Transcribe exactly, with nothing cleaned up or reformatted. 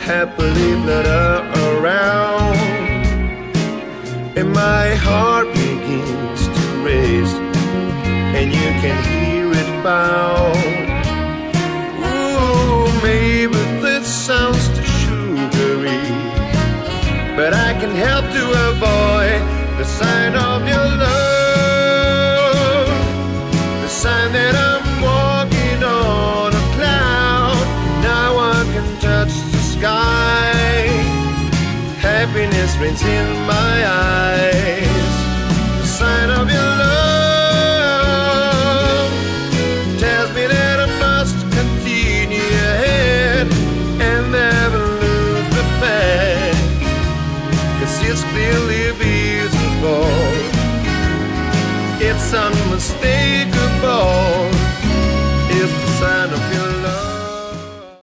happily flutter around, and my heart begins to race, and you can hear it pound. Ooh, maybe this sounds too sugary, but I can help to avoid the sign of your love, the sign that I'm walking on a cloud. Now I can touch the sky. Happiness rains in my eyes.